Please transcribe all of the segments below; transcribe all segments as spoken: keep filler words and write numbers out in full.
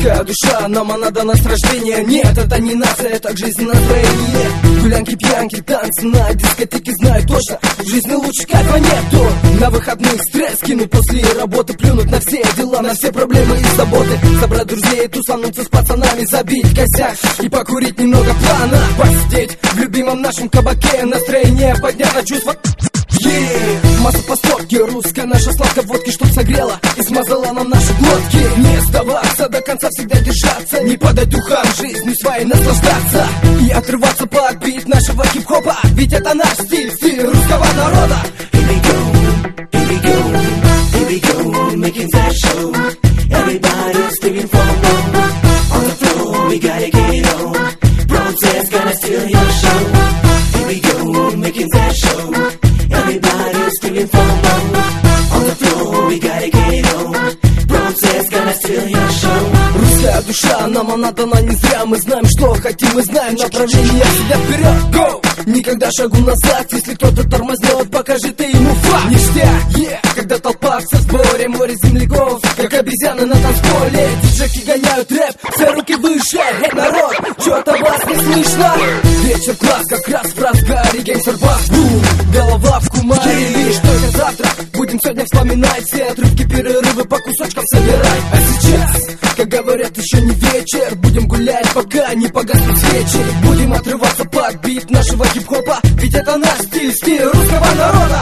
Русская душа, нам она дана с рождения. Нет, это не нация, это жизнь, настроение. Гулянки, пьянки, танцы на дискотеке, знаю точно, в жизни лучше кайфа нету. На выходных стресс кину после работы, плюнуть на все дела, на все проблемы и заботы. Собрать друзей, тусануться с пацанами, забить косяк и покурить немного плана. Посидеть в любимом нашем кабаке, настроение поднять на чувства. Yeah. Масса по стопке, русская наша сладкая водки, чтоб согрела и смазала нам наши глотки. Не сдаваться, до конца всегда держаться, не падать духом, жизнью своей наслаждаться и отрываться под бит нашего хип-хопа, ведь это наш стиль, стиль русского народа. Here we go, here we go, here we go, making that show. Everybody's screaming for more. On the floor, we gotta get it on. Protest gonna steal your show. Here we go, making that show. Everybody's screaming for more. On the floor, we gotta get it on. Protest gonna steal your show. Русская душа, нам она дана не зря. Мы знаем, что хотим, мы знаем направление, всегда вперед, go! Никогда шагу назад, если кто-то тормознет, покажи ты ему факт. Ништяк, yeah. Когда толпа в сборе, море земляков, как обезьяны на танцполе. Диджеки гоняют рэп, все руки выше. Эй, народ, чё-то вас не слышно. Вечер класс, как раз в разгаре, геймстер бас, бум. Голова в кумаре, лишь только завтра будем сегодня вспоминать все отрывки, перерывы по кусочкам собирать. А сейчас, как говорят, еще не вечер, будем гулять, пока не погаснут свечи. Будем отрываться под бит нашего хип-хопа, ведь это наш стиль, стиль русского народа.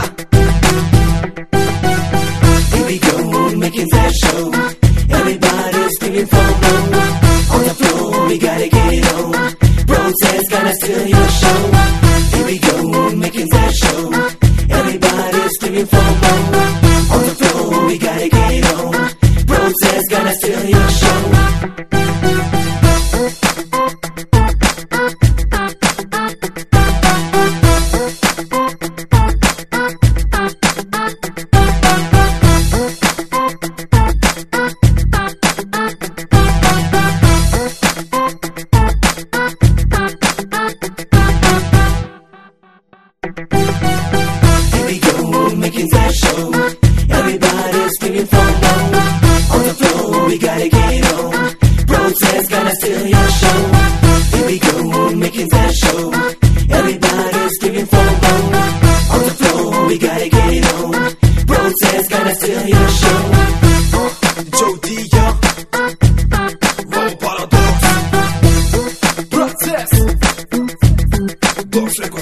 Here we go, making that show. Everybody's screaming for more. On the floor, we gotta get it on. Protest gonna steal your show. Here we go, making that show. Everybody's screaming for more. On the floor, we gotta get it on. Protest gonna steal your show. Here we go, making that show. Everybody's screaming for more. On the floor, we gotta get it on. Protest gonna steal your show. Here we go, making that show. Everybody's screaming for more. On the floor, we gotta get it on. Protest gonna steal your show. Joe Dion, Raw Paradox, Процесс. Dogs